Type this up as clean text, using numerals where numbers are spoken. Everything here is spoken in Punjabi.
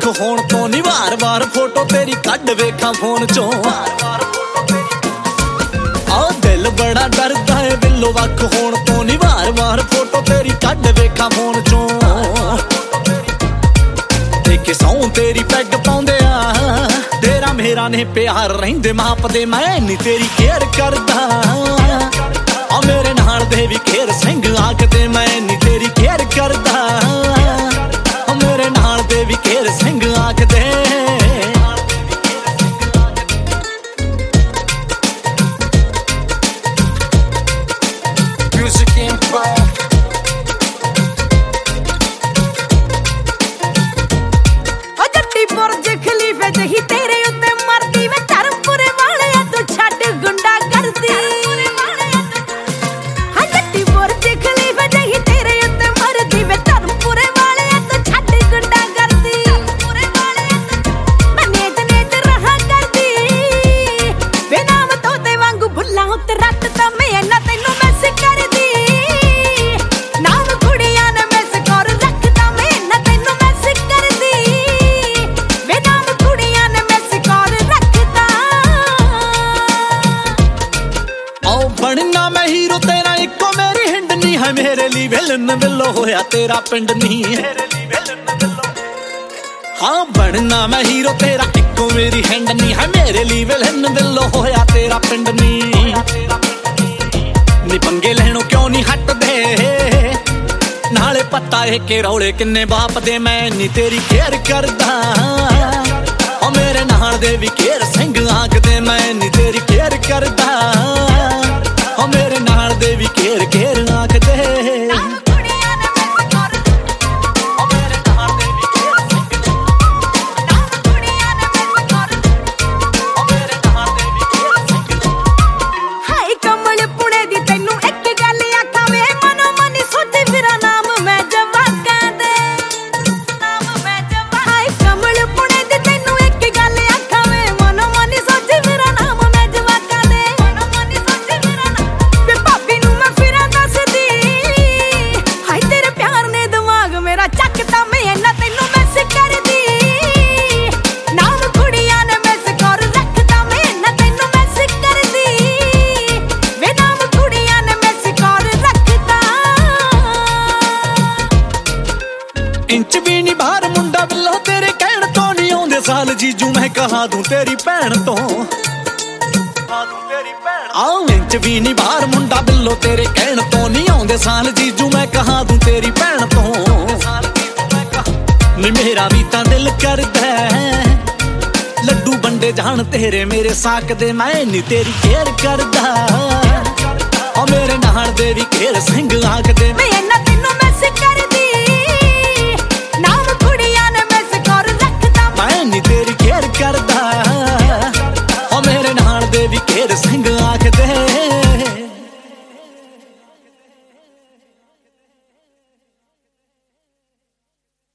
ਹੋਣ ਤੋਂ ਨੀ ਵਾਰ-ਵਾਰ ਫੋਟੋ ਤੇਰੀ ਕੱਢ ਵੇਖਾਂ ਫੋਨ ਚੋਂ। ਆ ਦਿਲ ਬੜਾ ਡਰਦਾ ਏ ਬਿੱਲੋ ਵੱਖ ਹੋਣ ਤੋਂ ਨੀ ਵਾਰ-ਵਾਰ ਫੋਟੋ ਤੇਰੀ ਕੱਢ ਵੇਖਾਂ ਫੋਨ ਚੋਂ। ਦੇਖੇ ਸੌਂ ਤੇਰੀ ਪੈਗ ਪਾਉਂਦੇ ਆ ਤੇਰਾ ਮੇਰਾ ਨੇ ਪਿਆਰ ਰਹਿੰਦੇ ਮਾਪਦੇ ਮੈਂ ਨੀ ਤੇਰੀ ਕੇਅਰ ਕਰਦਾ। ਆ ਮੇਰੇ ਨਾਲ ਦੇ ਵੀ ਖੇਰ ਸਿੰਘ ਆਖਦੇ ਮੈਂ ਨੀ ਤੇਰੀ ਕੇਅਰ ਕਰਦਾ। ਆ ਮੇਰੇ ਨਾਲ ਦੇ ਵੀ ਖੇਰ ਸਿੰਘ ਆਖਦੇ। ਬੁਰਜ ਖਲੀਫੇ ਜਹੀ ਤੇਰੇ ਉੱਤੇ ਮਰਦੀ ਵੇ ਧਰਮਪੁਰੇ ਵਾਲਿਆ ਤੂੰ ਛੱਡ ਗੁੰਡਾ ਕਰਦੀ। ਹਾਂ ਜੱਟੀ ਬੁਰਜ ਖਲੀਫੇ ਜਹੀ ਤੇਰੇ ਉੱਤੇ ਮਰਦੀ ਵੇ ਧਰਮਪੁਰੇ ਵਾਲਿਆ ਤੂੰ ਛੱਡ ਗੁੰਡਾ ਕਰਦੀ। ਮੈਂ ਨੇਤ ਰਹਾ ਕਰਦੀ ਵੇ ਨਾਮ ਤੋਤੇ ਵਾਂਗੂ ਭੁੱਲਾਂ ਉੱਤੇ ਰੱਟ ਤਾਂ ਮੈਂ ਇਹਨਾਂ ਤੈਨੂੰ ਮਿਸ ਕਰਦੀ। ਨਾਮ ਕੁੜੀਆਂ ਨੇ ਮਿਸ ਕਰ ਰੱਖਦਾ ਮੈਂ ਇਹਨਾਂ ਤੈਨੂੰ ਮਿਸ ਕਰਦੀ। ਬਣਨਾ ਮੈਂ ਹੀਰੋ ਤੇਰਾ ਇੱਕੋ ਮੇਰੀ ਹਿੰਡ ਨੀ ਹੈ ਮੇਰੇ ਲਈ ਵਿਲਨ ਵਿਲੋ ਹੋਇਆ ਤੇਰਾ ਪਿੰਡ ਨੀ। ਹਾਂ ਬਣਨਾ ਮੈਂ ਹੀਰੋ ਤੇਰਾ ਇੱਕੋ ਮੇਰੀ ਹਿੰਡ ਨੀ ਹੈ ਮੇਰੇ ਲਈ ਵਿਲਨ ਵਿਲੋ ਹੋਇਆ ਤੇਰਾ ਪਿੰਡ ਨੀ। ਨੀ ਪੰਗੇ ਲੈਣੋਂ ਕਿਉਂ ਨੀ ਹਟਦੇ ਨਾਲੇ ਪਤਾ ਏ ਕਿ ਰੌਲੇ ਕਿੰਨੇ ਬਾਪ ਦੇ ਮੈਂ ਨੀ ਤੇਰੀ ਕੇਅਰ ਕਰਦਾ। ਓ ਮੇਰੇ ਨਾਲ ਦੇ ਵੀ ਕੇਅਰ ਸਿੰਘ ਆਖਦੇ ਮੈਂ ਨੀ ਤੇਰੀ ਕੇਅਰ ਕਰਦਾ। ਓ ਮੇਰੇ ਨਾਲ ਦੇ ਵੀ ਕੇਅਰ ਆਖਦੇ। ਹਾਏ ਕਮਲ ਪੁਣੇ ਦੀ ਤੈਨੂੰ ਇੱਕ ਗੱਲ ਆਖਾਂ ਵੇ ਮਨੋ ਮਨੀ ਸੋਚੀ ਫਿਰਾਂ ਨਾਮ ਮੈਂ ਜਵਾਕਾਂ ਦੇ। ਹਾਏ ਕਮਲ ਪੁਣੇ ਦੀ ਤੈਨੂੰ ਇੱਕ ਗੱਲ ਆਖਾਂ ਵੇ ਮਨੋ ਮਨੀ ਸੋਚੀ ਫਿਰਾਂ ਨਾਮ ਮੈਂ ਜਵਾਕਾਂ ਦੇ। ਵੇ ਭਾਬੀ ਨੂੰ ਮੈਂ ਫਿਰਾਂ ਦੱਸਦੀ ਹਾਏ ਤੇਰੇ ਪਿਆਰ ਨੇ ਦਿਮਾਗ ਮੇਰਾ ਚੱਕਦਾ ਮੈਂ ਇਹਨਾਂ ਤੈਨੂੰ ਮਿਸ ਕਰਦੀ। ਨਾਮ ਕੁੜੀਆਂ ਨੇ ਮਿਸ ਕਰ ਰੱਖਦਾ ਮੈਂ ਇਹਨਾਂ ਤੈਨੂੰ ਮਿਸ ਕਰਦੀ। ਵੇ ਨਾਮ ਕੁੜੀਆਂ ਨੇ ਮਿਸ ਕਰ ਰੱਖਦਾ। ਇੰਚ ਵੀ ਨੀ ਬਾਹਰ ਮੁੰਡਾ ਬਿੱਲੋ ਤੇਰੇ ਕਹਿਣ ਤੋਂ ਨੀ ਆਉਂਦੇ ਸਾਲ ਜੀਜੂ ਮੈਂ ਕਹਾ ਦੂੰ ਤੇਰੀ ਭੈਣ ਤੋਂ। ਆਹ ਇੰਚ ਵੀ ਨੀ ਬਾਹਰ ਮੁੰਡਾ ਬਿੱਲੋ ਤੇਰੇ ਕਹਿਣ ਤੋਂ ਨੀ ਆਉਂਦੇ ਸਾਲ ਜੀਜੂ ਮੈਂ ਕਹਾ ਦੂੰ ਤੇਰੀ ਭੈਣ ਤੋਂ। ਨੀ ਮੇਰਾ ਵੀ ਤਾਂ ਦਿਲ ਕਰਦਾ ਲੱਡੂ ਵੰਡੇ ਜਾਣ ਤੇਰੇ ਮੇਰੇ ਸਾਕ ਦੇ ਮੈਂ ਨੀ ਤੇਰੀ ਕੇਅਰ ਕਰਦਾ। ਓ ਮੇਰੇ ਨਾਲ ਦੇ ਵੀ ਖੇਰ ਸਿੰਘ ਆਖਦੇ ਮੈਂ ਇਹਨਾਂ